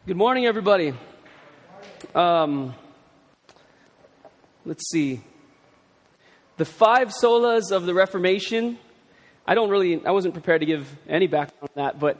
Good morning, everybody. Let's see. The five solas of the Reformation. I wasn't prepared to give any background on that, but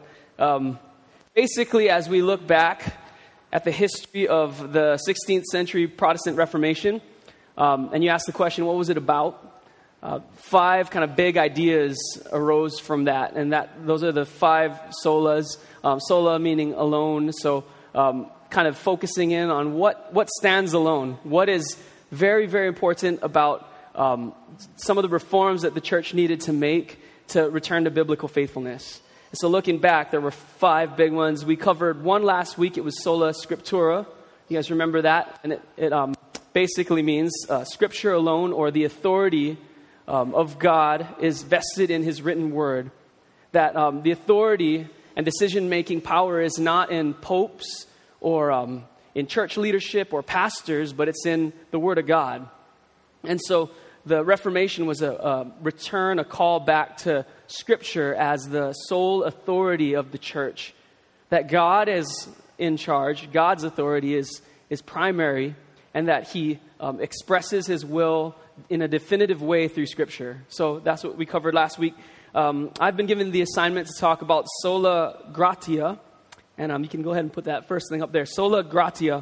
basically, as we look back at the history of the 16th century Protestant Reformation, and you ask the question, what was it about? Five kind of big ideas arose from that, and those are the five solas. Sola meaning alone, so kind of focusing in on what stands alone, what is very, very important about some of the reforms that the church needed to make to return to biblical faithfulness. And so looking back, there were five big ones. We covered one last week. It was Sola Scriptura. You guys remember that? And it basically means Scripture alone, or the authority of God is vested in His written word. That the authority and decision-making power is not in popes or in church leadership or pastors, but it's in the Word of God. And so the Reformation was a return, a call back to Scripture as the sole authority of the church. That God is in charge, God's authority is primary, and that He expresses His will in a definitive way through Scripture. So that's what we covered last week. I've been given the assignment to talk about sola gratia, and you can go ahead and put that first thing up there. Sola gratia.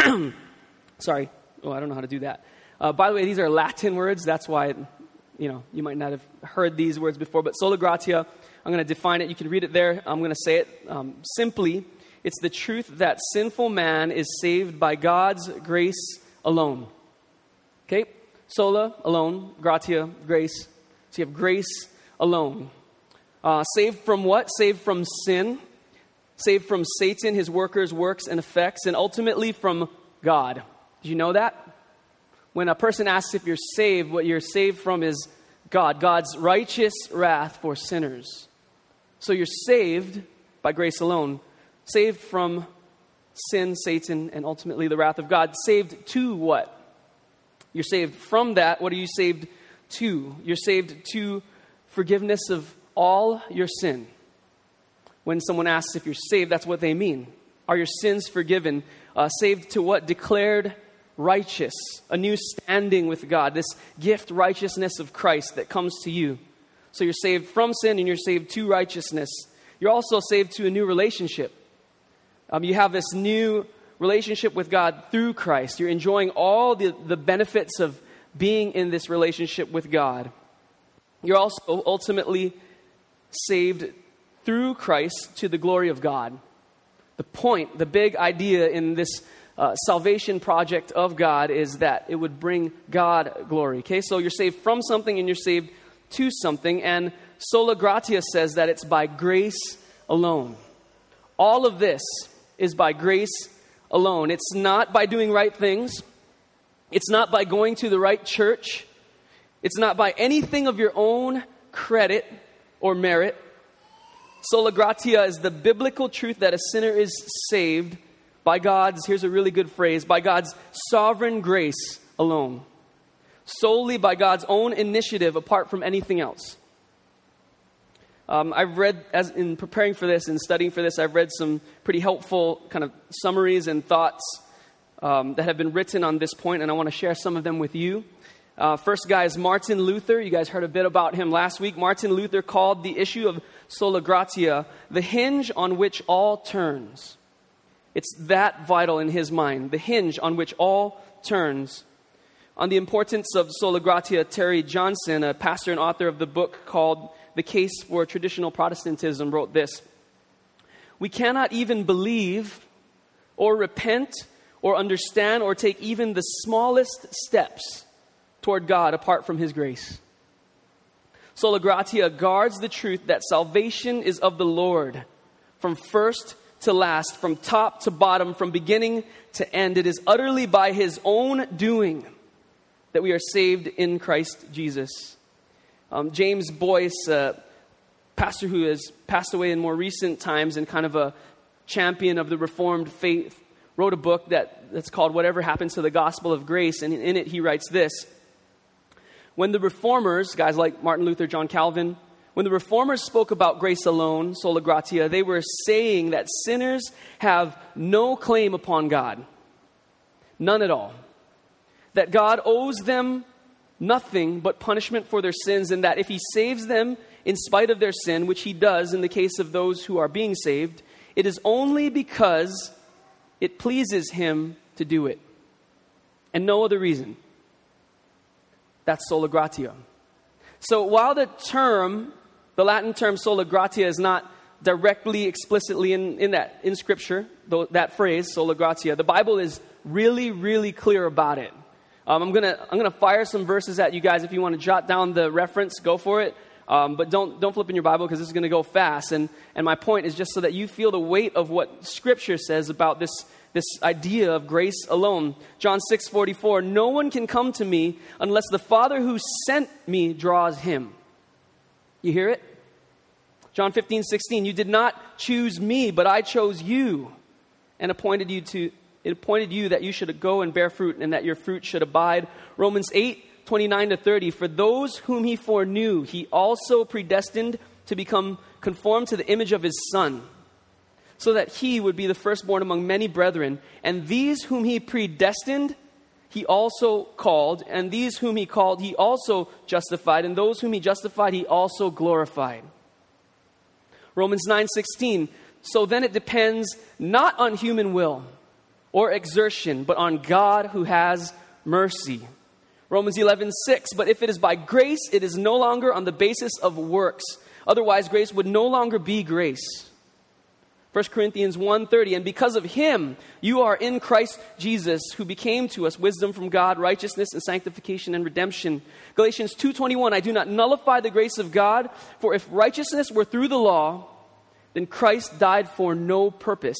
Sorry. I don't know how to do that. By the way, these are Latin words. That's why, you might not have heard these words before. But sola gratia, I'm going to define it. You can read it there. I'm going to say it simply. It's the truth that sinful man is saved by God's grace alone. Okay? Sola, alone. Gratia, grace. So you have grace alone. Saved from what? Saved from sin. Saved from Satan, his workers, works, and effects. And ultimately from God. Did you know that? When a person asks if you're saved, what you're saved from is God. God's righteous wrath for sinners. So you're saved by grace alone. Saved from sin, Satan, and ultimately the wrath of God. Saved to what? You're saved from that. What are you saved to? You're saved to forgiveness of all your sin. When someone asks if you're saved, that's what they mean. Are your sins forgiven? Saved to what? Declared righteous. A new standing with God. This gift righteousness of Christ that comes to you. So you're saved from sin and you're saved to righteousness. You're also saved to a new relationship. You have this new relationship with God through Christ. You're enjoying all the benefits of being in this relationship with God. You're also ultimately saved through Christ to the glory of God. The point, the big idea in this salvation project of God is that it would bring God glory. Okay, so you're saved from something and you're saved to something. And sola gratia says that it's by grace alone. All of this is by grace alone. It's not by doing right things. It's not by going to the right church. It's not by anything of your own credit or merit. Sola gratia is the biblical truth that a sinner is saved by God's, here's a really good phrase, by God's sovereign grace alone. Solely by God's own initiative apart from anything else. I've read, as in preparing for this and studying for this, I've read some pretty helpful kind of summaries and thoughts that have been written on this point, and I want to share some of them with you. First guy is Martin Luther. You guys heard a bit about him last week. Martin Luther called the issue of sola gratia the hinge on which all turns. It's that vital in his mind, the hinge on which all turns. On the importance of sola gratia, Terry Johnson, a pastor and author of the book called The Case for Traditional Protestantism, wrote this: "We cannot even believe or repent or understand or take even the smallest steps toward God apart from His grace. Sola gratia guards the truth that salvation is of the Lord from first to last, from top to bottom, from beginning to end. It is utterly by His own doing that we are saved in Christ Jesus." James Boyce, a pastor who has passed away in more recent times and kind of a champion of the Reformed faith, wrote a book that's called Whatever Happened to the Gospel of Grace, and in it he writes this: "When the Reformers, guys like Martin Luther, John Calvin, When the Reformers spoke about grace alone, sola gratia, they were saying that sinners have no claim upon God. None at all. That God owes them nothing but punishment for their sins, and that if he saves them in spite of their sin, which he does in the case of those who are being saved, it is only because it pleases him to do it, and no other reason. That's sola gratia. So while the Latin term sola gratia is not directly, explicitly in Scripture, that phrase, sola gratia, the Bible is really, really clear about it. I'm gonna fire some verses at you guys. If you want to jot down the reference, go for it. But don't flip in your Bible because this is going to go fast. And my point is just so that you feel the weight of what Scripture says about this idea of grace alone. John 6:44, no one can come to me unless the Father who sent me draws him. You hear it? John 15:16, you did not choose me, but I chose you and appointed you that you should go and bear fruit and that your fruit should abide. Romans 8:29-30, for those whom he foreknew, he also predestined to become conformed to the image of his Son, so that he would be the firstborn among many brethren. And these whom he predestined, he also called. And these whom he called, he also justified. And those whom he justified, he also glorified. Romans 9:16, so then it depends not on human will or exertion, but on God who has mercy. Romans 11:6, but if it is by grace, it is no longer on the basis of works. Otherwise, grace would no longer be grace. 1 Corinthians 1:30, and because of him, you are in Christ Jesus, who became to us wisdom from God, righteousness and sanctification and redemption. Galatians 2:21, I do not nullify the grace of God, for if righteousness were through the law, then Christ died for no purpose.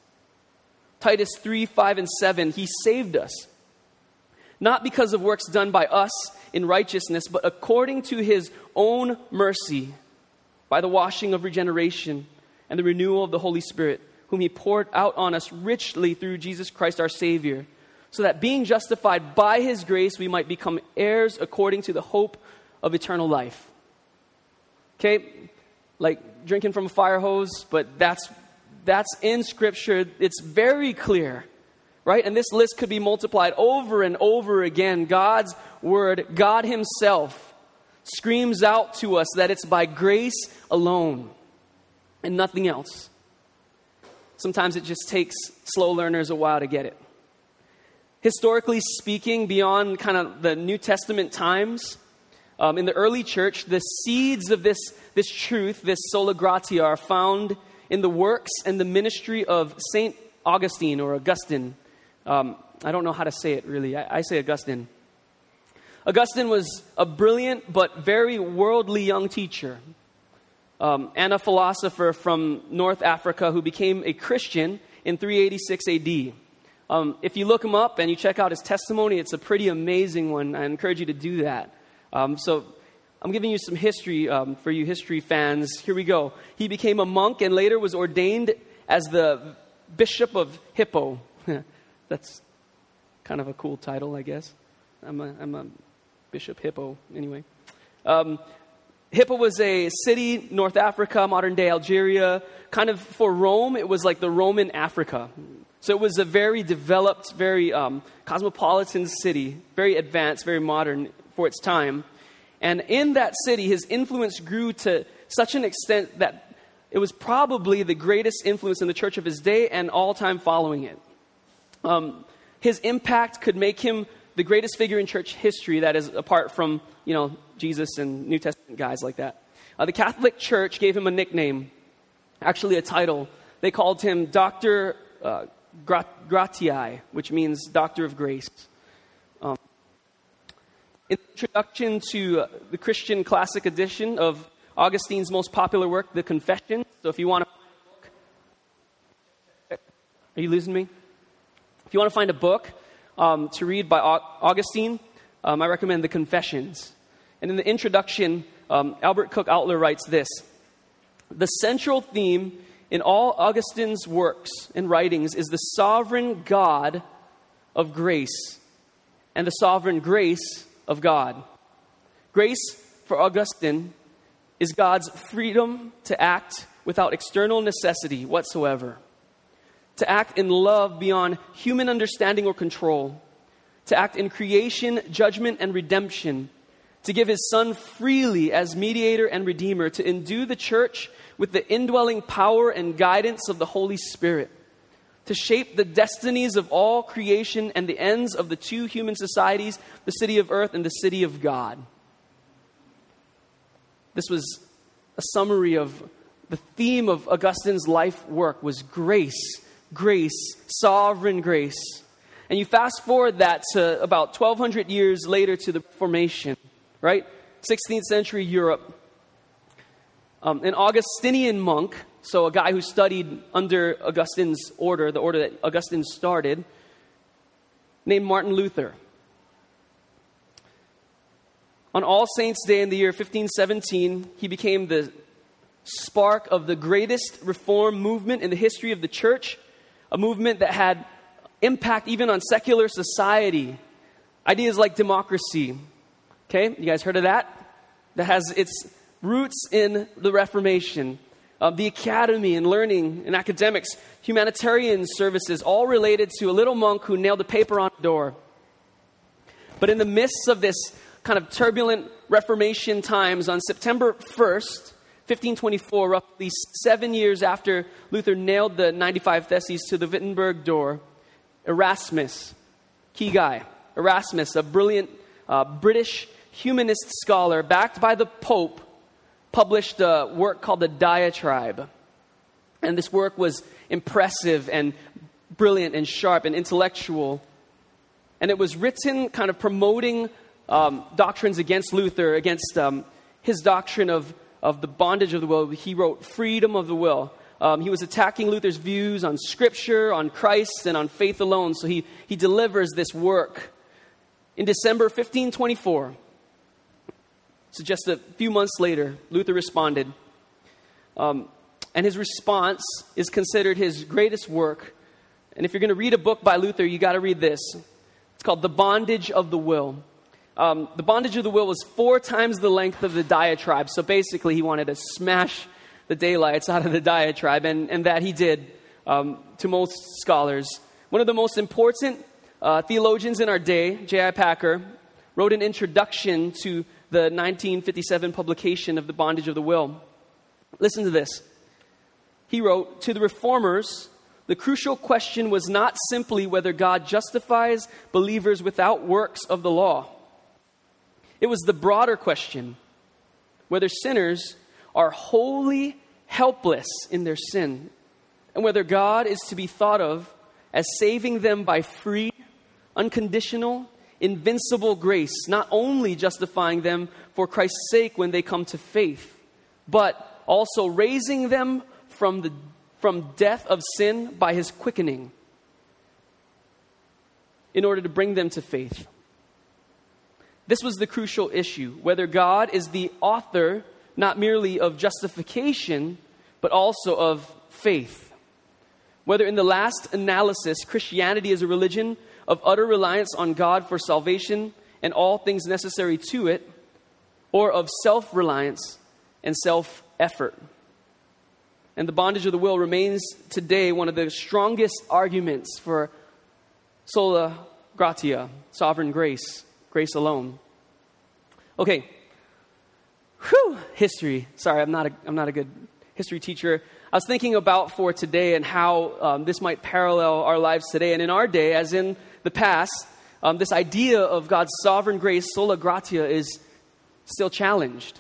Titus 3:5-7, he saved us, not because of works done by us in righteousness, but according to his own mercy, by the washing of regeneration and the renewal of the Holy Spirit, whom he poured out on us richly through Jesus Christ our Savior, so that being justified by his grace, we might become heirs according to the hope of eternal life. Okay, like drinking from a fire hose, but that's in Scripture. It's very clear, right? And this list could be multiplied over and over again. God's Word, God himself, screams out to us that it's by grace alone and nothing else. Sometimes it just takes slow learners a while to get it. Historically speaking, beyond kind of the New Testament times, in the early church, the seeds of this truth, this sola gratia, are found in the works and the ministry of St. Augustine or Augustine. I don't know how to say it really. I say Augustine. Augustine was a brilliant but very worldly young teacher. And a philosopher from North Africa who became a Christian in 386 AD. If you look him up and you check out his testimony, it's a pretty amazing one. I encourage you to do that. So I'm giving you some history for you history fans. Here we go. He became a monk and later was ordained as the Bishop of Hippo. That's kind of a cool title, I guess. I'm a Bishop Hippo, anyway. Hippo was a city, North Africa, modern-day Algeria. Kind of for Rome, it was like the Roman Africa. So it was a very developed, very cosmopolitan city, very advanced, very modern for its time. And in that city, his influence grew to such an extent that it was probably the greatest influence in the church of his day and all time following it. His impact could make him the greatest figure in church history, that is apart from, Jesus and New Testament guys like that. The Catholic Church gave him a nickname, actually a title. They called him Dr. Gratiae, which means Doctor of Grace. In the introduction to the Christian Classic edition of Augustine's most popular work, The Confessions. So if you want to find a book, are you losing me? If you want to find a book to read by Augustine, I recommend The Confessions. And in the introduction, Albert Cook Outler writes this: the central theme in all Augustine's works and writings is the sovereign God of grace and the sovereign grace of God. Grace for Augustine is God's freedom to act without external necessity whatsoever, to act in love beyond human understanding or control, to act in creation, judgment, and redemption, to give his Son freely as mediator and redeemer, to endue the church with the indwelling power and guidance of the Holy Spirit, to shape the destinies of all creation and the ends of the two human societies, the city of earth and the city of God. This was a summary of the theme of Augustine's life work was grace, grace, sovereign grace. And you fast forward that to about 1,200 years later to the Reformation, right? 16th century Europe. An Augustinian monk, so a guy who studied under Augustine's order, the order that Augustine started, named Martin Luther. On All Saints' Day in the year 1517, he became the spark of the greatest reform movement in the history of the church, a movement that had impact even on secular society. Ideas like democracy. Okay, you guys heard of that? That has its roots in the Reformation. The academy and learning and academics, humanitarian services, all related to a little monk who nailed a paper on the door. But in the midst of this kind of turbulent Reformation times, on September 1st, 1524, roughly 7 years after Luther nailed the 95 Theses to the Wittenberg door, Erasmus, key guy, Erasmus, a brilliant British humanist scholar backed by the Pope, published a work called the Diatribe. And this work was impressive and brilliant and sharp and intellectual. And it was written kind of promoting doctrines against Luther, against his doctrine of the bondage of the will. He wrote Freedom of the Will. He was attacking Luther's views on Scripture, on Christ, and on faith alone. So he delivers this work. In December 1524, so just a few months later, Luther responded. And his response is considered his greatest work. And if you're going to read a book by Luther, you got to read this. It's called The Bondage of the Will. The Bondage of the Will was 4 times the length of the Diatribe. So basically, he wanted to smash the daylights out of the Diatribe, and that he did to most scholars. One of the most important theologians in our day, J.I. Packer, wrote an introduction to the 1957 publication of The Bondage of the Will. Listen to this. He wrote, "To the reformers, the crucial question was not simply whether God justifies believers without works of the law. It was the broader question, whether sinners are wholly helpless in their sin, and whether God is to be thought of as saving them by free, unconditional, invincible grace, not only justifying them for Christ's sake when they come to faith, but also raising them from death of sin by his quickening in order to bring them to faith." This was the crucial issue, whether God is the author not merely of justification, but also of faith. Whether in the last analysis, Christianity is a religion of utter reliance on God for salvation and all things necessary to it, or of self-reliance and self-effort. And the bondage of the will remains today one of the strongest arguments for sola gratia, sovereign grace, grace alone. Okay. History. Sorry, I'm not a good history teacher. I was thinking about for today and how this might parallel our lives today. And in our day, as in the past, this idea of God's sovereign grace, sola gratia, is still challenged.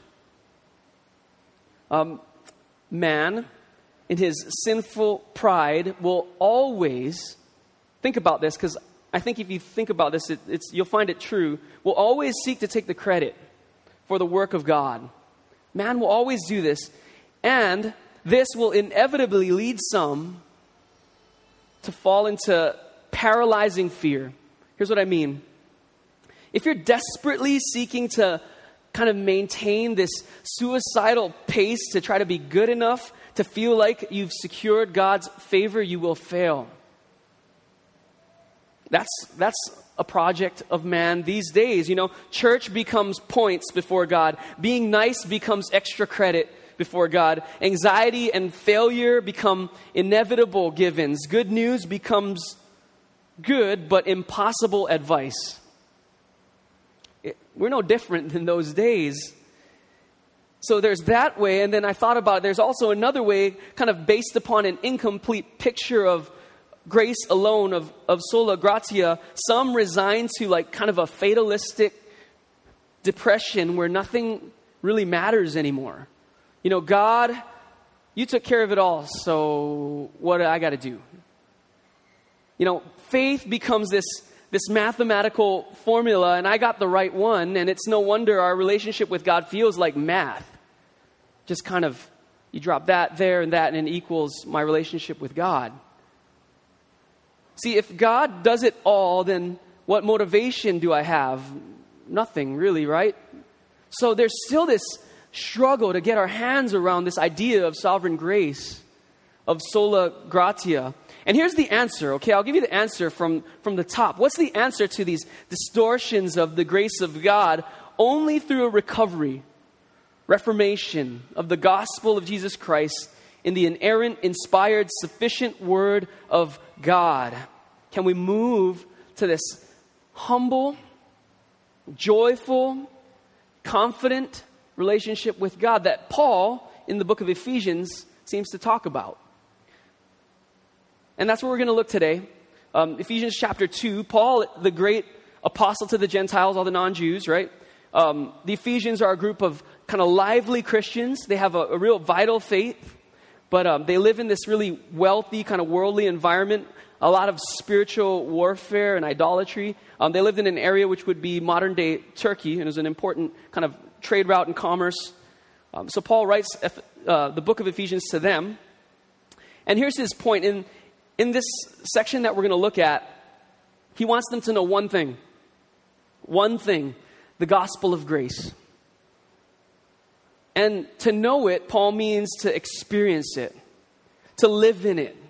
Man, in his sinful pride, will always, think about this, because I think if you think about this, you'll find it true, will always seek to take the credit for the work of God. Man will always do this, and this will inevitably lead some to fall into paralyzing fear. Here's what I mean. If you're desperately seeking to kind of maintain this suicidal pace to try to be good enough to feel like you've secured God's favor, you will fail. That's a project of man these days. Church becomes points before God. Being nice becomes extra credit before God. Anxiety and failure become inevitable givens. Good news becomes good but impossible advice. We're no different than those days. So there's that way, and then I thought about there's also another way, kind of based upon an incomplete picture of grace alone, of sola gratia. Some resign to like kind of a fatalistic depression where nothing really matters anymore. God, you took care of it all, so what do I got to do? Faith becomes this mathematical formula, and I got the right one, and it's no wonder our relationship with God feels like math. Just kind of, you drop that there and that, and it equals my relationship with God. See, if God does it all, then what motivation do I have? Nothing really, right? So there's still this struggle to get our hands around this idea of sovereign grace, of sola gratia. And here's the answer, okay? I'll give you the answer from the top. What's the answer to these distortions of the grace of God? Only through a recovery, reformation of the gospel of Jesus Christ in the inerrant, inspired, sufficient word of God can we move to this humble, joyful, confident relationship with God that Paul, in the book of Ephesians, seems to talk about. And that's where we're going to look today. Ephesians chapter 2, Paul, the great apostle to the Gentiles, all the non-Jews, right? The Ephesians are a group of kind of lively Christians. They have a real vital faith, but they live in this really wealthy, kind of worldly environment, a lot of spiritual warfare and idolatry. They lived in an area which would be modern-day Turkey, and it was an important kind of trade route and commerce. So Paul writes the book of Ephesians to them. And here's his point. In this section that we're going to look at, he wants them to know one thing, the gospel of grace. And to know it, Paul means to experience it, to live in it,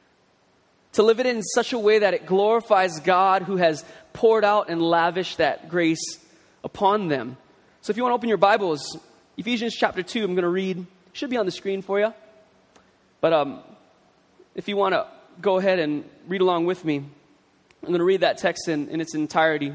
to live it in such a way that it glorifies God who has poured out and lavished that grace upon them. So if you want to open your Bibles, Ephesians chapter 2, I'm going to read. It should be on the screen for you. But if you want to go ahead and read along with me, I'm going to read that text in its entirety.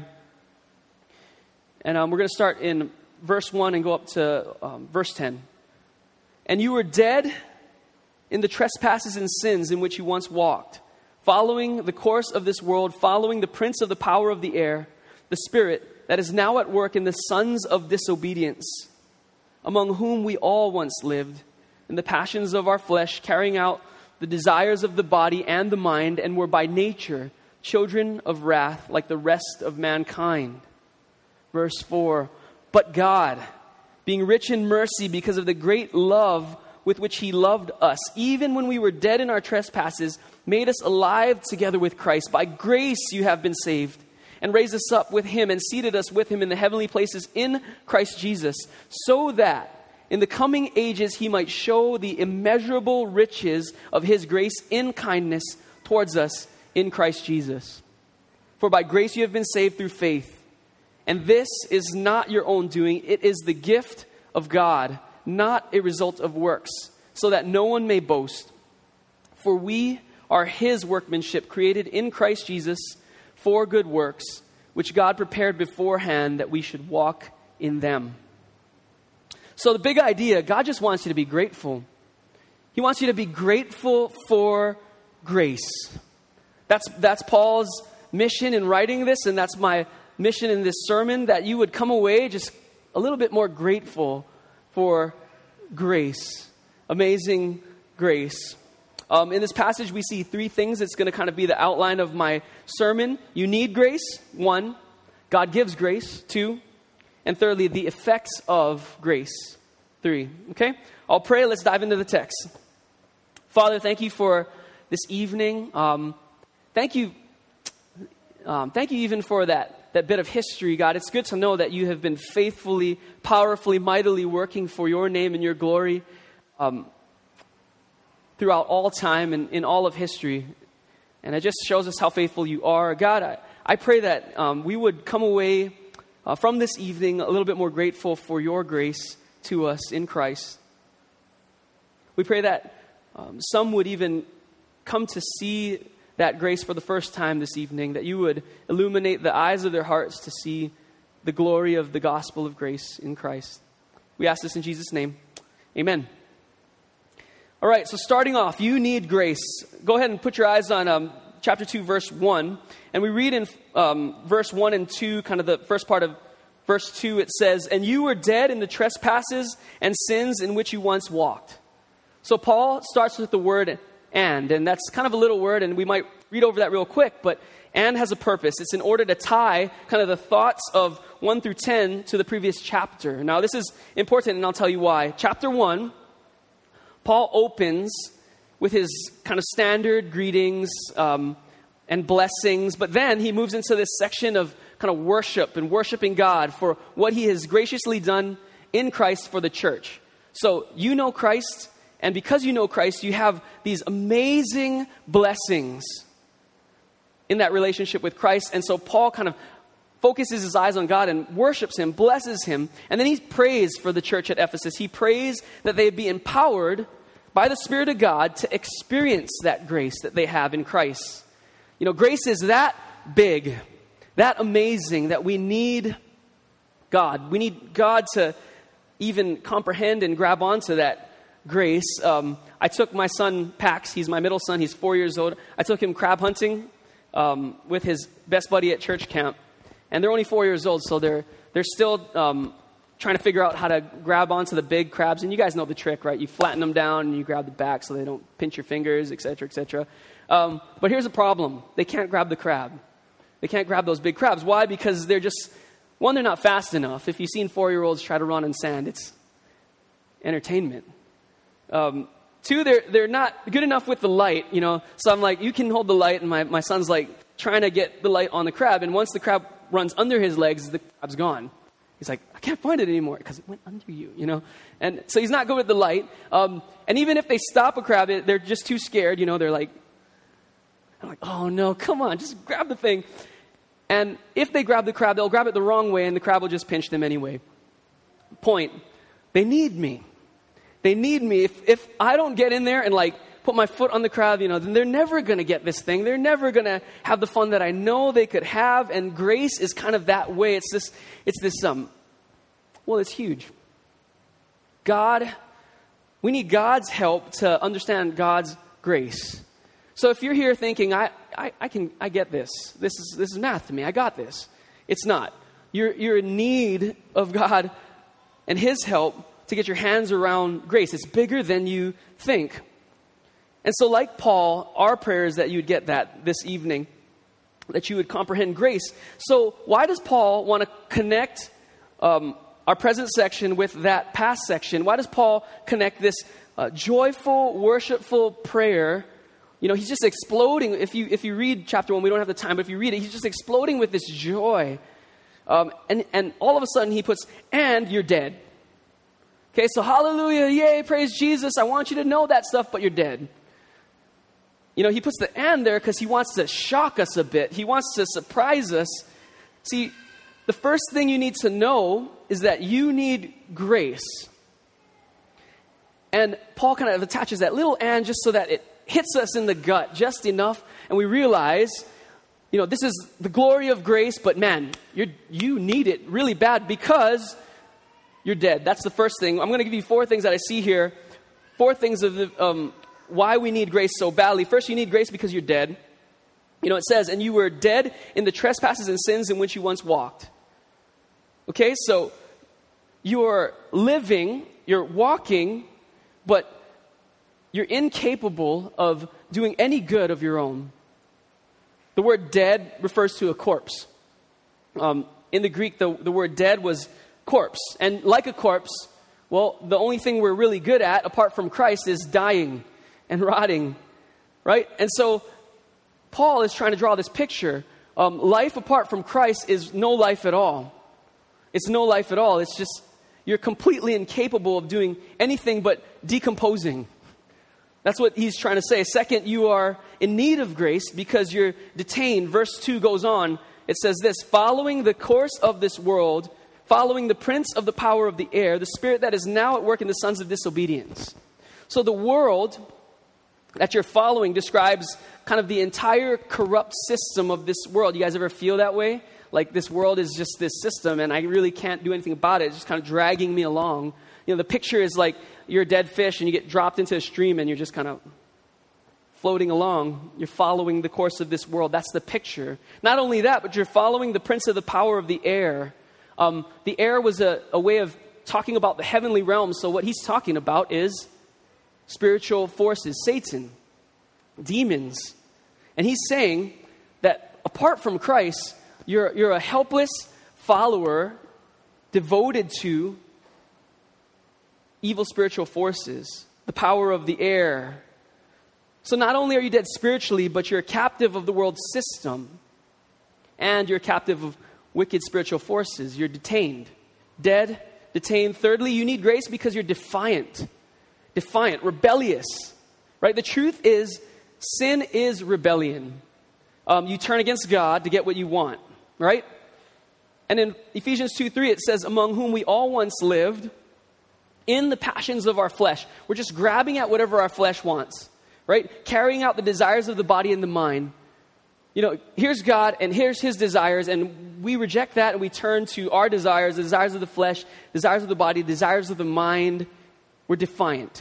And we're going to start in verse 1 and go up to verse 10. And you were dead in the trespasses and sins in which you once walked, following the course of this world, following the prince of the power of the air, the spirit that is now at work in the sons of disobedience, among whom we all once lived, in the passions of our flesh, carrying out the desires of the body and the mind, and were by nature children of wrath like the rest of mankind. Verse 4, but God, being rich in mercy because of the great love with which he loved us, even when we were dead in our trespasses, made us alive together with Christ. By grace you have been saved, and raised us up with him and seated us with him in the heavenly places in Christ Jesus, so that in the coming ages he might show the immeasurable riches of his grace in kindness towards us in Christ Jesus. For by grace you have been saved through faith. And this is not your own doing, it is the gift of God, not a result of works, so that no one may boast. For we are his workmanship, created in Christ Jesus for good works, which God prepared beforehand that we should walk in them. So the big idea, God just wants you to be grateful. He wants you to be grateful for grace. That's Paul's mission in writing this, and that's my mission in this sermon, that you would come away just a little bit more grateful for grace. Amazing grace. In this passage, we see three things. It's going to kind of be the outline of my sermon. You need grace, 1. God gives grace, 2. And thirdly, the effects of grace, 3. Okay? I'll pray. Let's dive into the text. Father, thank you for this evening. Thank you even for that bit of history, God. It's good to know that you have been faithfully, powerfully, mightily working for your name and your glory throughout all time and in all of history. And it just shows us how faithful you are. God, I pray that we would come away from this evening a little bit more grateful for your grace to us in Christ. We pray that some would even come to see that grace for the first time this evening, that you would illuminate the eyes of their hearts to see the glory of the gospel of grace in Christ. We ask this in Jesus' name. Amen. All right, so starting off, you need grace. Go ahead and put your eyes on chapter 2, verse 1. And we read in verse 1 and 2, kind of the first part of verse 2, it says, "And you were dead in the trespasses and sins in which you once walked." So Paul starts with the word and that's kind of a little word, and we might read over that real quick, but and has a purpose. It's in order to tie kind of the thoughts of 1 through 10 to the previous chapter. Now, this is important, and I'll tell you why. Chapter 1, Paul opens with his kind of standard greetings and blessings, but then he moves into this section of kind of worship and worshiping God for what he has graciously done in Christ for the church. So you know Christ, and because you know Christ, you have these amazing blessings in that relationship with Christ. And so Paul kind of focuses his eyes on God and worships him, blesses him, and then he prays for the church at Ephesus. He prays that they be empowered by the Spirit of God to experience that grace that they have in Christ. You know, grace is that big, that amazing, that we need God. We need God to even comprehend and grab onto that grace. I took my son, Pax, he's my middle son, he's 4 years old. I took him crab hunting with his best buddy at church camp. And they're only 4 years old, so they're still trying to figure out how to grab onto the big crabs. And you guys know the trick, right? You flatten them down and you grab the back so they don't pinch your fingers, et cetera, et cetera. But here's the problem. They can't grab the crab. They can't grab those big crabs. Why? Because they're just, one, they're not fast enough. If you've seen 4-year-olds try to run in sand, it's entertainment. Two, they're not good enough with the light, you know. So I'm like, you can hold the light, and my son's like trying to get the light on the crab, and once the crab runs under his legs, the crab's gone. He's like, I can't find it anymore because it went under you, you know. And so he's not good with the light. And even if they stop a crab, they're just too scared, you know. They're like, I'm like, oh no, come on, just grab the thing. And if they grab the crab, they'll grab it the wrong way, and the crab will just pinch them anyway. Point, they need me. They need me. If I don't get in there and like put my foot on the crab, you know, then they're never going to get this thing. They're never going to have the fun that I know they could have. And grace is kind of that way. It's huge. We need God's help to understand God's grace. So if you're here thinking, I get this. This is math to me. I got this. It's not. You're in need of God and His help to get your hands around grace. It's bigger than you think. And so like Paul, our prayer is that you would get that this evening, that you would comprehend grace. So why does Paul want to connect our present section with that past section? Why does Paul connect this joyful, worshipful prayer? You know, he's just exploding. If you read chapter 1, we don't have the time, but if you read it, he's just exploding with this joy. And all of a sudden he puts, and you're dead. Okay, so hallelujah, yay, praise Jesus. I want you to know that stuff, but you're dead. You know, he puts the and there because he wants to shock us a bit. He wants to surprise us. See, the first thing you need to know is that you need grace. And Paul kind of attaches that little and just so that it hits us in the gut just enough, and we realize, you know, this is the glory of grace, but man, you need it really bad because you're dead. That's the first thing. I'm going to give you 4 things that I see here. 4 things of why we need grace so badly. First, you need grace because you're dead. You know, it says, and you were dead in the trespasses and sins in which you once walked. Okay, so you're living, you're walking, but you're incapable of doing any good of your own. The word dead refers to a corpse. In the Greek, the word dead was corpse. And like a corpse, well, the only thing we're really good at, apart from Christ, is dying and rotting, right? And so Paul is trying to draw this picture. Life apart from Christ is no life at all. It's no life at all. It's just, you're completely incapable of doing anything but decomposing. That's what he's trying to say. Second, you are in need of grace because you're detained. Verse 2 goes on. It says this, following the course of this world, following the prince of the power of the air, the spirit that is now at work in the sons of disobedience. So the world that you're following describes kind of the entire corrupt system of this world. You guys ever feel that way? Like this world is just this system and I really can't do anything about it. It's just kind of dragging me along. You know, the picture is like you're a dead fish and you get dropped into a stream and you're just kind of floating along. You're following the course of this world. That's the picture. Not only that, but you're following the prince of the power of the air. The air was a way of talking about the heavenly realm. So what he's talking about is spiritual forces, Satan, demons. And he's saying that apart from Christ, you're a helpless follower devoted to evil spiritual forces, the power of the air. So not only are you dead spiritually, but you're a captive of the world system and you're captive of wicked spiritual forces. You're detained, dead, detained. Thirdly, you need grace because you're defiant, rebellious, right? The truth is, sin is rebellion. You turn against God to get what you want, right? And in Ephesians 2:3, it says, among whom we all once lived in the passions of our flesh. We're just grabbing at whatever our flesh wants, right? Carrying out the desires of the body and the mind. You know, here's God and here's his desires, and we reject that and we turn to our desires, the desires of the flesh, desires of the body, desires of the mind. We're defiant.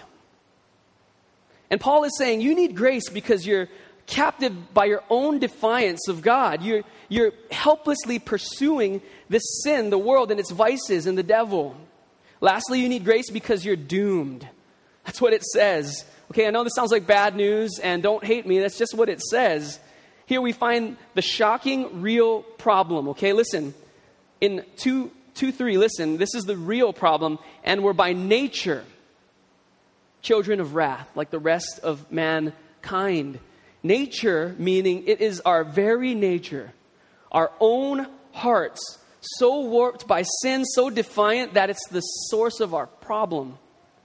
And Paul is saying you need grace because you're captive by your own defiance of God. You're helplessly pursuing this sin, the world and its vices and the devil. Lastly, you need grace because you're doomed. That's what it says. Okay, I know this sounds like bad news, and don't hate me. That's just what it says. Here we find the shocking, real problem. Okay, listen. In 2:3, listen, this is the real problem, and we're by nature children of wrath, like the rest of mankind. Nature, meaning it is our very nature, our own hearts, so warped by sin, so defiant that it's the source of our problem.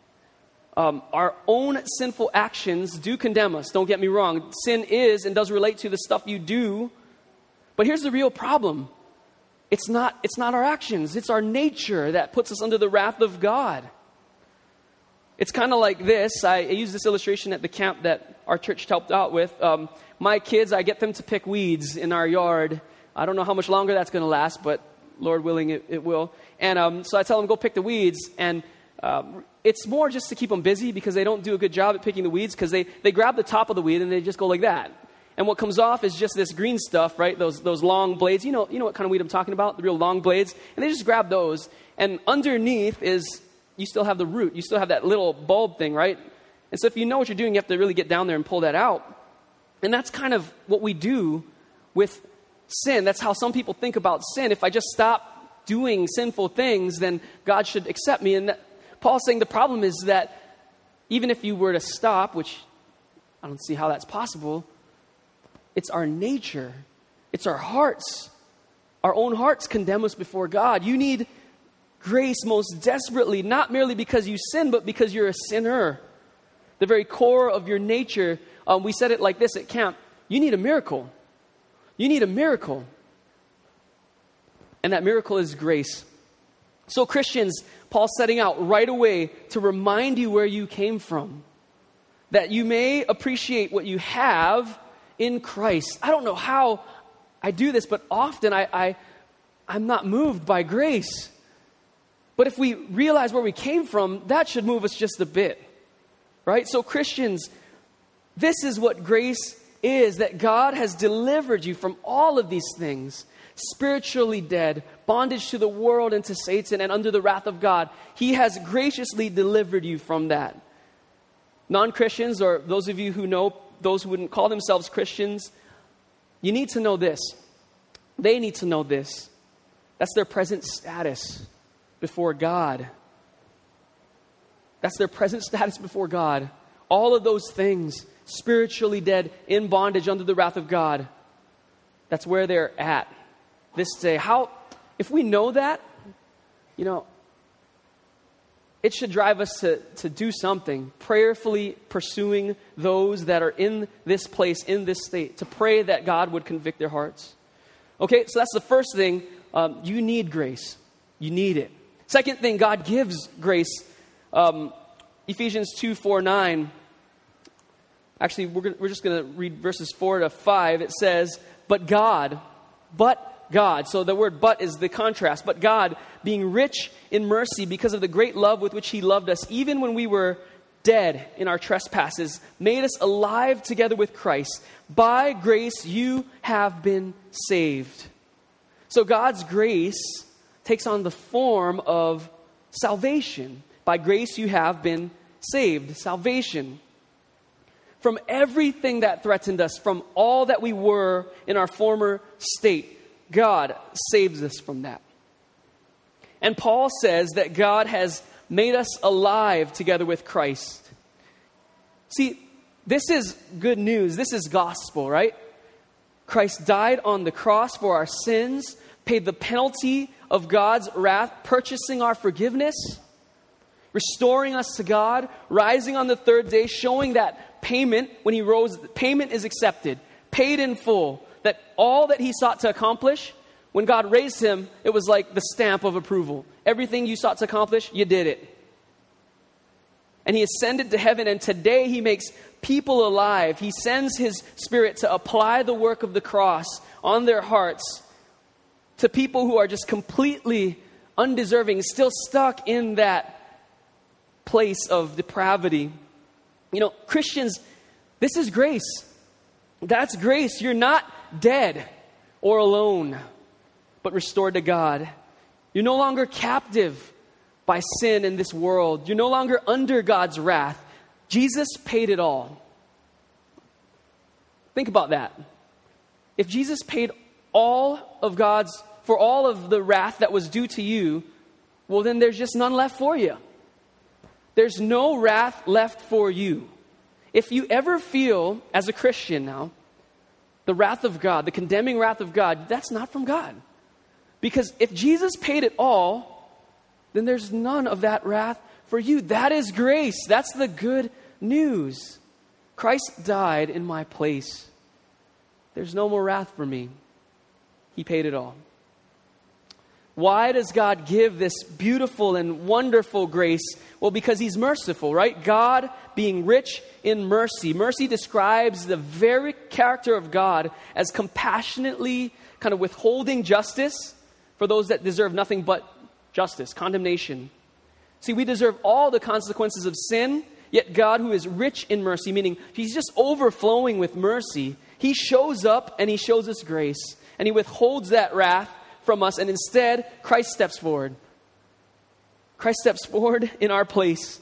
Our own sinful actions do condemn us, don't get me wrong. Sin is and does relate to the stuff you do. But here's the real problem. It's not our actions, it's our nature that puts us under the wrath of God. It's kind of like this. I use this illustration at the camp that our church helped out with. My kids, I get them to pick weeds in our yard. I don't know how much longer that's going to last, but Lord willing, it will. And so I tell them, go pick the weeds. And it's more just to keep them busy because they don't do a good job at picking the weeds because they grab the top of the weed and they just go like that. And what comes off is just this green stuff, right? Those long blades. You know what kind of weed I'm talking about? The real long blades. And they just grab those. And underneath is, you still have the root. You still have that little bulb thing, right? And so if you know what you're doing, you have to really get down there and pull that out. And that's kind of what we do with sin. That's how some people think about sin. If I just stop doing sinful things, then God should accept me. And Paul's saying the problem is that even if you were to stop, which I don't see how that's possible, it's our nature. It's our hearts. Our own hearts condemn us before God. You need grace most desperately, not merely because you sin, but because you're a sinner. The very core of your nature. We said it like this at camp. You need a miracle. You need a miracle. And that miracle is grace. So Christians, Paul's setting out right away to remind you where you came from. That you may appreciate what you have in Christ. I don't know how I do this, but often I'm not moved by grace. But if we realize where we came from, that should move us just a bit. Right? So Christians, this is what grace is, that God has delivered you from all of these things. Spiritually dead, bondage to the world and to Satan and under the wrath of God. He has graciously delivered you from that. Non-Christians, or those of you who know, those who wouldn't call themselves Christians, you need to know this. They need to know this. That's their present status before God. That's their present status before God. All of those things, spiritually dead, in bondage under the wrath of God. That's where they're at this day. If we know that, it should drive us to do something, prayerfully pursuing those that are in this place, in this state, to pray that God would convict their hearts. Okay, so that's the first thing. You need grace. You need it. Second thing, God gives grace. Ephesians 2:4-9. Actually, we're just going to read verses 4-5. It says, But God. So the word but is the contrast. But God, being rich in mercy because of the great love with which he loved us, even when we were dead in our trespasses, made us alive together with Christ. By grace you have been saved. So God's grace takes on the form of salvation. By grace you have been saved. Salvation. From everything that threatened us, from all that we were in our former state, God saves us from that. And Paul says that God has made us alive together with Christ. See, this is good news. This is gospel, right? Christ died on the cross for our sins, paid the penalty of God's wrath, purchasing our forgiveness, restoring us to God, rising on the third day, showing that payment, when he rose, payment is accepted, paid in full, that all that he sought to accomplish, when God raised him, it was like the stamp of approval. Everything you sought to accomplish, you did it. And he ascended to heaven, and today he makes people alive. He sends his Spirit to apply the work of the cross on their hearts to people who are just completely undeserving, still stuck in that place of depravity. You know, Christians, this is grace. That's grace. You're not dead or alone, but restored to God. You're no longer captive by sin in this world. You're no longer under God's wrath. Jesus paid it all. Think about that. If Jesus paid all of for all of the wrath that was due to you, well, then there's just none left for you. There's no wrath left for you. If you ever feel, as a Christian now, the wrath of God, the condemning wrath of God, that's not from God. Because if Jesus paid it all, then there's none of that wrath for you. That is grace. That's the good news. Christ died in my place. There's no more wrath for me. He paid it all. Why does God give this beautiful and wonderful grace? Well, because he's merciful, right? God being rich in mercy. Mercy describes the very character of God as compassionately kind of withholding justice for those that deserve nothing but justice, condemnation. See, we deserve all the consequences of sin, yet God, who is rich in mercy, meaning he's just overflowing with mercy, he shows up and he shows us grace, and he withholds that wrath from us, and instead, Christ steps forward. Christ steps forward in our place.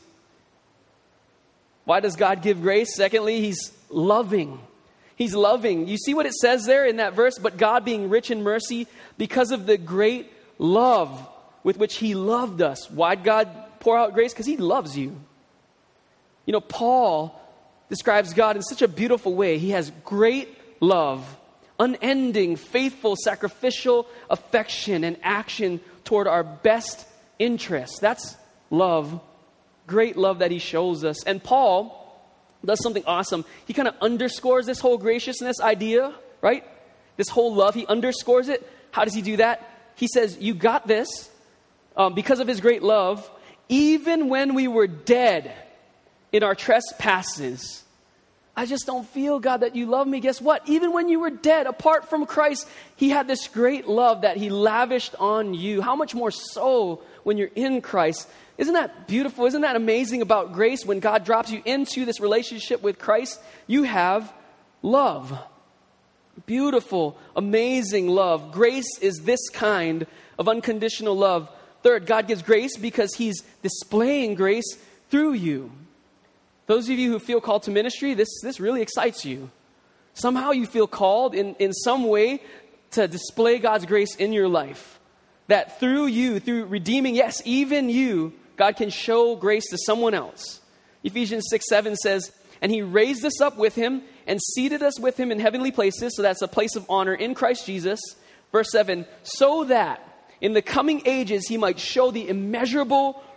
Why does God give grace? Secondly, he's loving. He's loving. You see what it says there in that verse? But God being rich in mercy because of the great love with which he loved us. Why'd God pour out grace? Because he loves you. You know, Paul describes God in such a beautiful way. He has great love, unending, faithful, sacrificial affection and action toward our best interests. That's love. Great love that he shows us. And Paul does something awesome. He kind of underscores this whole graciousness idea, right? This whole love, he underscores it. How does he do that? He says, you got this because of his great love, even when we were dead in our trespasses. I just don't feel, God, that you love me. Guess what? Even when you were dead, apart from Christ, he had this great love that he lavished on you. How much more so when you're in Christ? Isn't that beautiful? Isn't that amazing about grace? When God drops you into this relationship with Christ, you have love. Beautiful, amazing love. Grace is this kind of unconditional love. Third, God gives grace because he's displaying grace through you. Those of you who feel called to ministry, this really excites you. Somehow you feel called in some way to display God's grace in your life. That through you, through redeeming, yes, even you, God can show grace to someone else. Ephesians 6:7 says, and he raised us up with him and seated us with him in heavenly places. So that's a place of honor in Christ Jesus. Verse 7, so that in the coming ages he might show the immeasurable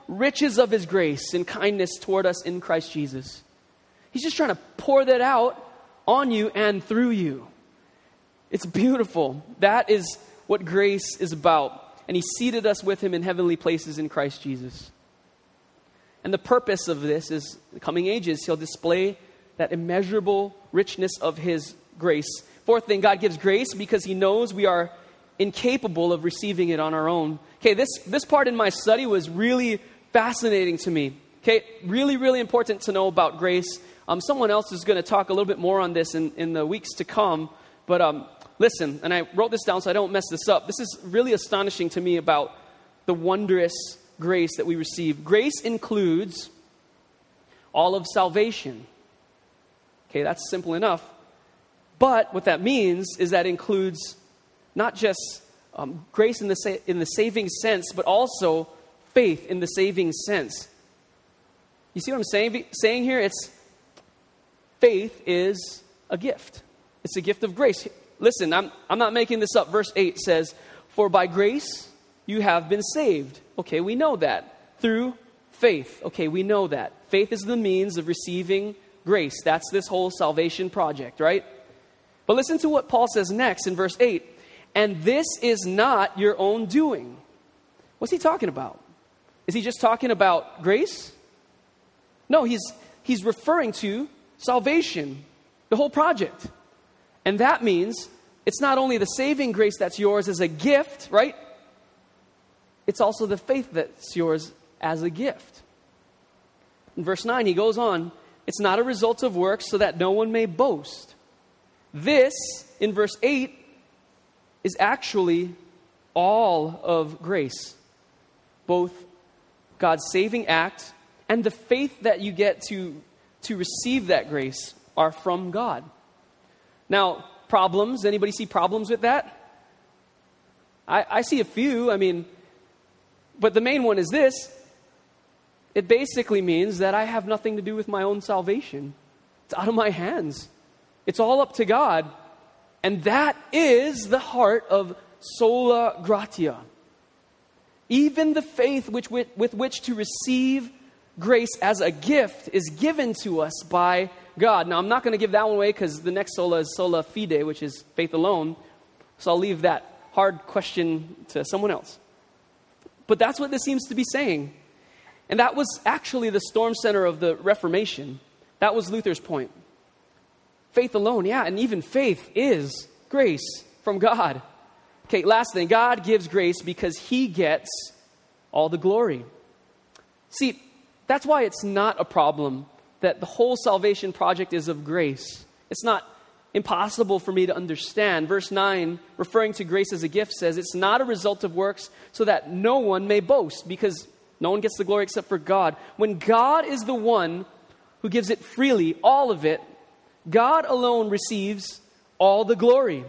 riches of his grace and kindness toward us in Christ Jesus. He's just trying to pour that out on you and through you. It's beautiful. That is what grace is about. And he seated us with him in heavenly places in Christ Jesus. And the purpose of this is, the coming ages, he'll display that immeasurable richness of his grace. Fourth thing, God gives grace because he knows we are incapable of receiving it on our own. Okay, this part in my study was really fascinating to me. Okay, really, really important to know about grace. Someone else is going to talk a little bit more on this in the weeks to come. But listen, and I wrote this down so I don't mess this up. This is really astonishing to me about the wondrous grace that we receive. Grace includes all of salvation. Okay, that's simple enough. But what that means is that includes not just grace in the saving sense, but also faith in the saving sense. You see what I'm saying here? It's faith is a gift. It's a gift of grace. Listen, I'm not making this up. Verse 8 says, "For by grace you have been saved." Okay, we know that. Through faith. Okay, we know that. Faith is the means of receiving grace. That's this whole salvation project, right? But listen to what Paul says next in verse 8. "And this is not your own doing." What's he talking about? Is he just talking about grace? No, he's referring to salvation, the whole project. And that means it's not only the saving grace that's yours as a gift, right? It's also the faith that's yours as a gift. In verse 9, he goes on, "It's not a result of works so that no one may boast." This, in verse 8, is actually all of grace. Both God's saving act and the faith that you get to receive that grace are from God. Now, problems. Anybody see problems with that? I see a few. But the main one is this. It basically means that I have nothing to do with my own salvation. It's out of my hands. It's all up to God. And that is the heart of sola gratia. Even the faith with which to receive grace as a gift is given to us by God. Now, I'm not going to give that one away because the next sola is sola fide, which is faith alone. So I'll leave that hard question to someone else. But that's what this seems to be saying. And that was actually the storm center of the Reformation. That was Luther's point. Faith alone, yeah, and even faith is grace from God. Okay, last thing, God gives grace because he gets all the glory. See, that's why it's not a problem that the whole salvation project is of grace. It's not impossible for me to understand. Verse 9, referring to grace as a gift, says it's not a result of works so that no one may boast, because no one gets the glory except for God. When God is the one who gives it freely, all of it, God alone receives all the glory.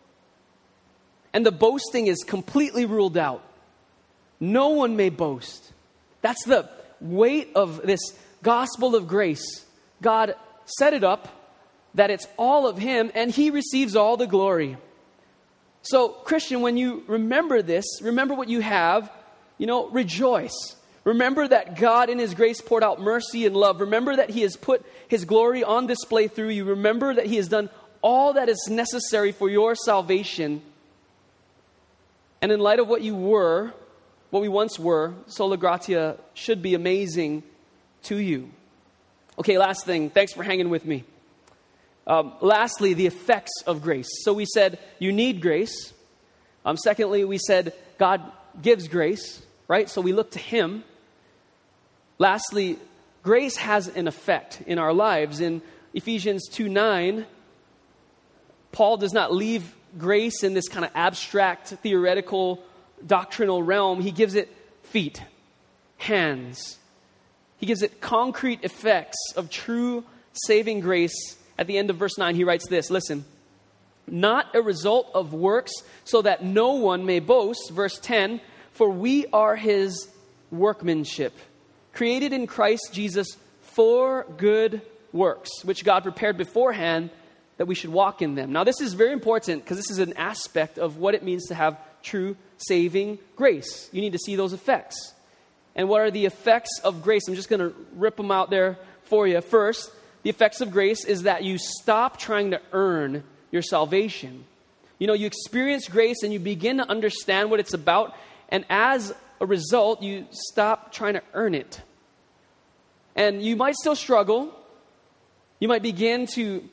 And the boasting is completely ruled out. No one may boast. That's the weight of this gospel of grace. God set it up that it's all of him and he receives all the glory. So, Christian, when you remember this, remember what you have, rejoice. Remember that God in his grace poured out mercy and love. Remember that he has put his glory on display through you. Remember that he has done all that is necessary for your salvation. And in light of what we once were, sola gratia should be amazing to you. Okay, last thing. Thanks for hanging with me. Lastly, the effects of grace. So we said you need grace. Secondly, we said God gives grace, right? So we look to him. Lastly, grace has an effect in our lives. In Ephesians 2:9, Paul does not leave grace in this kind of abstract, theoretical, doctrinal realm. He gives it feet, hands. He gives it concrete effects of true saving grace. At the end of verse 9, he writes this, listen, not a result of works so that no one may boast. Verse 10, for we are his workmanship, created in Christ Jesus for good works, which God prepared beforehand that we should walk in them. Now, this is very important because this is an aspect of what it means to have true saving grace. You need to see those effects. And what are the effects of grace? I'm just going to rip them out there for you. First, the effects of grace is that you stop trying to earn your salvation. You know, you experience grace and you begin to understand what it's about. And as a result, you stop trying to earn it. And you might still struggle. You might begin to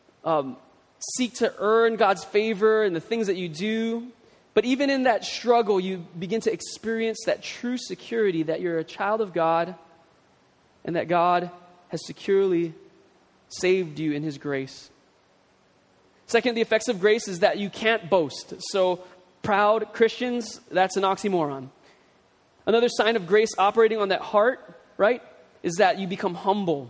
seek to earn God's favor and the things that you do. But even in that struggle, you begin to experience that true security that you're a child of God and that God has securely saved you in His grace. Second, the effects of grace is that you can't boast. So, proud Christians, that's an oxymoron. Another sign of grace operating on that heart, right, is that you become humble.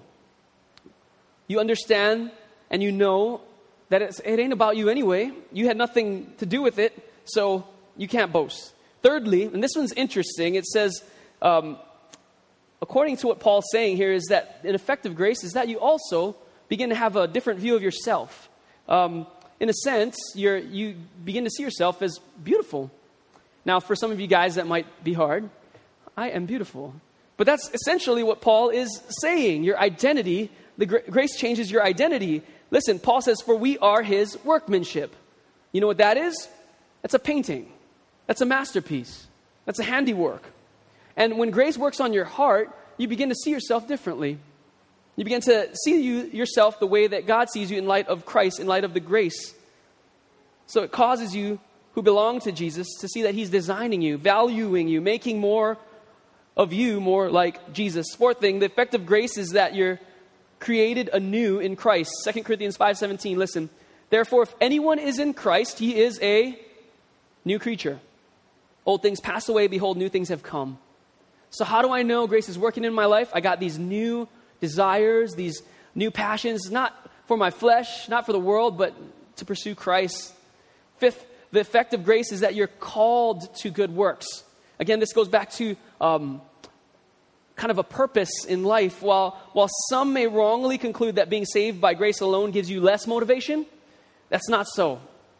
You understand and you know that it ain't about you anyway. You had nothing to do with it. So you can't boast. Thirdly, and this one's interesting, it says, according to what Paul's saying here, is that an effect of grace is that you also begin to have a different view of yourself. In a sense, you begin to see yourself as beautiful. Now, for some of you guys, that might be hard. I am beautiful. But that's essentially what Paul is saying. Your identity, the grace changes your identity. Listen, Paul says, for we are His workmanship. You know what that is? That's a painting. That's a masterpiece. That's a handiwork. And when grace works on your heart, you begin to see yourself differently. You begin to see yourself the way that God sees you in light of Christ, in light of the grace. So it causes you, who belong to Jesus, to see that He's designing you, valuing you, making more of you more like Jesus. Fourth thing, the effect of grace is that you're created anew in Christ. 2 Corinthians 5:17, listen. Therefore, if anyone is in Christ, he is a new creature. Old things pass away, behold, new things have come. So how do I know grace is working in my life? I got these new desires, these new passions, not for my flesh, not for the world, but to pursue Christ. Fifth, the effect of grace is that you're called to good works. Again, this goes back to kind of a purpose in life. While some may wrongly conclude that being saved by grace alone gives you less motivation, that's not so.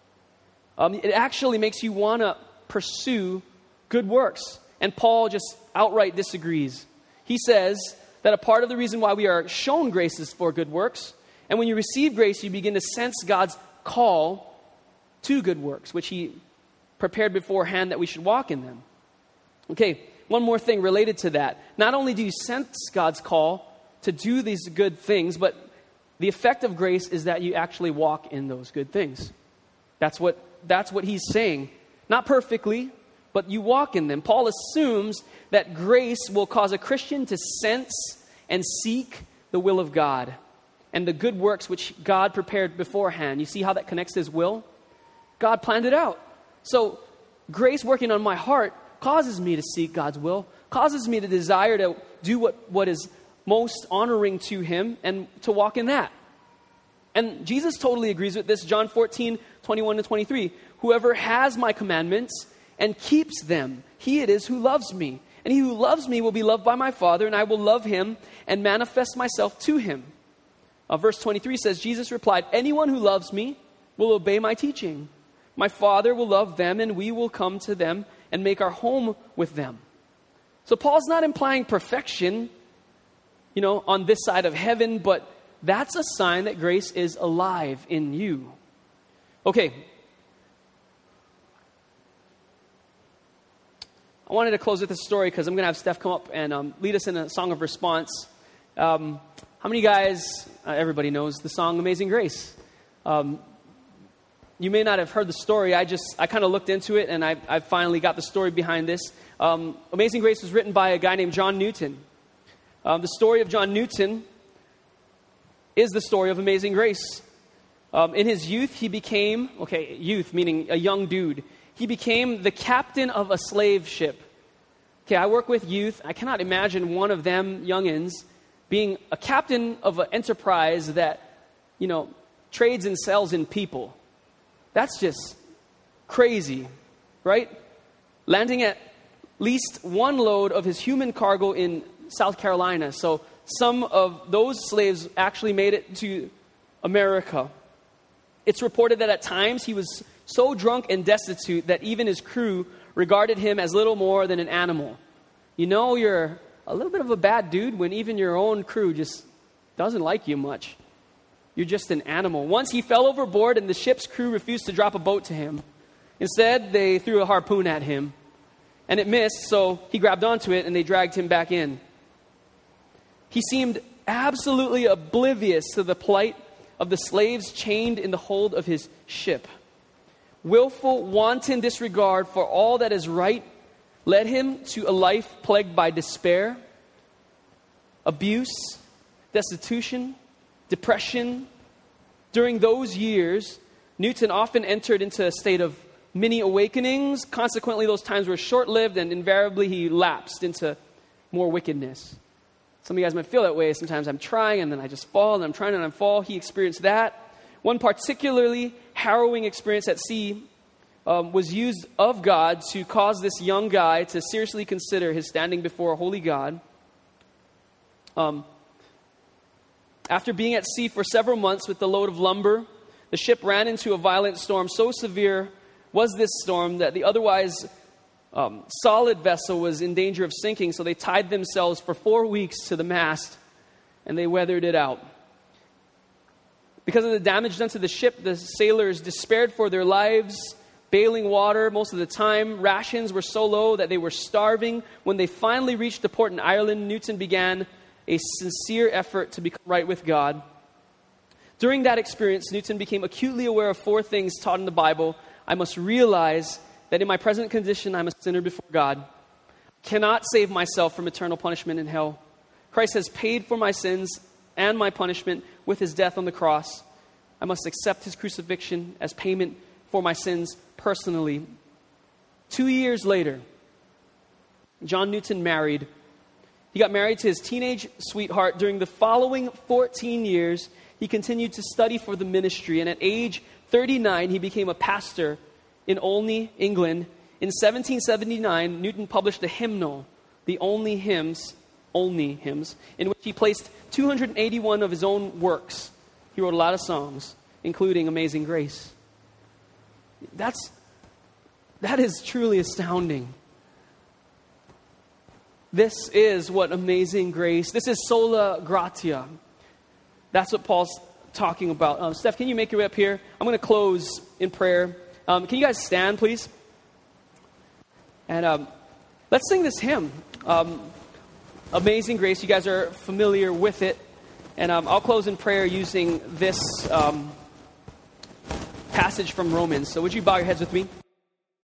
It actually makes you want to pursue good works. And Paul just outright disagrees. He says that a part of the reason why we are shown grace is for good works. And when you receive grace, you begin to sense God's call to good works, which He prepared beforehand that we should walk in them. Okay, one more thing related to that. Not only do you sense God's call to do these good things, but the effect of grace is that you actually walk in those good things. That's what he's saying. Not perfectly, but you walk in them. Paul assumes that grace will cause a Christian to sense and seek the will of God and the good works which God prepared beforehand. You see how that connects to His will? God planned it out. So grace working on my heart causes me to seek God's will, causes me to desire to do what is most honoring to Him and to walk in that. And Jesus totally agrees with this. John 14:21-23. Whoever has my commandments and keeps them, he it is who loves me. And he who loves me will be loved by my Father, and I will love him and manifest myself to him. Verse 23 says, Jesus replied, anyone who loves me will obey my teaching. My Father will love them, and we will come to them and make our home with them. So Paul's not implying perfection, on this side of heaven, but that's a sign that grace is alive in you. Okay. I wanted to close with a story because I'm going to have Steph come up and lead us in a song of response. How many guys, everybody knows the song Amazing Grace. You may not have heard the story. I kind of looked into it and I finally got the story behind this. Amazing Grace was written by a guy named John Newton. The story of John Newton is the story of Amazing Grace. In his youth, he became, youth meaning a young dude, he became the captain of a slave ship. Okay, I work with youth. I cannot imagine one of them youngins being a captain of an enterprise that, trades and sells in people. That's just crazy, right? Landing at least one load of his human cargo in South Carolina. So some of those slaves actually made it to America. It's reported that at times he was so drunk and destitute that even his crew regarded him as little more than an animal. You know you're a little bit of a bad dude when even your own crew just doesn't like you much. You're just an animal. Once he fell overboard and the ship's crew refused to drop a boat to him. Instead, they threw a harpoon at him. And it missed, so he grabbed onto it and they dragged him back in. He seemed absolutely oblivious to the plight of the slaves chained in the hold of his ship. Willful, wanton disregard for all that is right led him to a life plagued by despair, abuse, destitution, depression. During those years, Newton often entered into a state of mini awakenings. Consequently, those times were short-lived, and invariably he lapsed into more wickedness. Some of you guys might feel that way. Sometimes I'm trying, and then I just fall, and I'm trying, and I fall. He experienced that. One particularly harrowing experience at sea was used of God to cause this young guy to seriously consider his standing before a holy God. After being at sea for several months with the load of lumber, the ship ran into a violent storm. So severe was this storm that the otherwise solid vessel was in danger of sinking, so they tied themselves for 4 weeks to the mast, and they weathered it out. Because of the damage done to the ship, the sailors despaired for their lives, bailing water most of the time. Rations were so low that they were starving. When they finally reached the port in Ireland, Newton began a sincere effort to become right with God. During that experience, Newton became acutely aware of 4 things taught in the Bible. I must realize that in my present condition, I'm a sinner before God. I cannot save myself from eternal punishment in hell. Christ has paid for my sins and my punishment with his death on the cross. I must accept his crucifixion as payment for my sins personally. 2 years later, John Newton married. He got married to his teenage sweetheart. During the following 14 years, he continued to study for the ministry, and at age 39, he became a pastor in Olney, England. In 1779, Newton published a hymnal, the Olney Hymns, in which he placed 281 of his own works. He wrote a lot of songs, including Amazing Grace. That is truly astounding. This is what amazing grace, this is sola gratia. That's what Paul's talking about. Steph, can you make your way up here? I'm going to close in prayer. Can you guys stand, please? And let's sing this hymn, Amazing Grace. You guys are familiar with it. And I'll close in prayer using this passage from Romans. So would you bow your heads with me?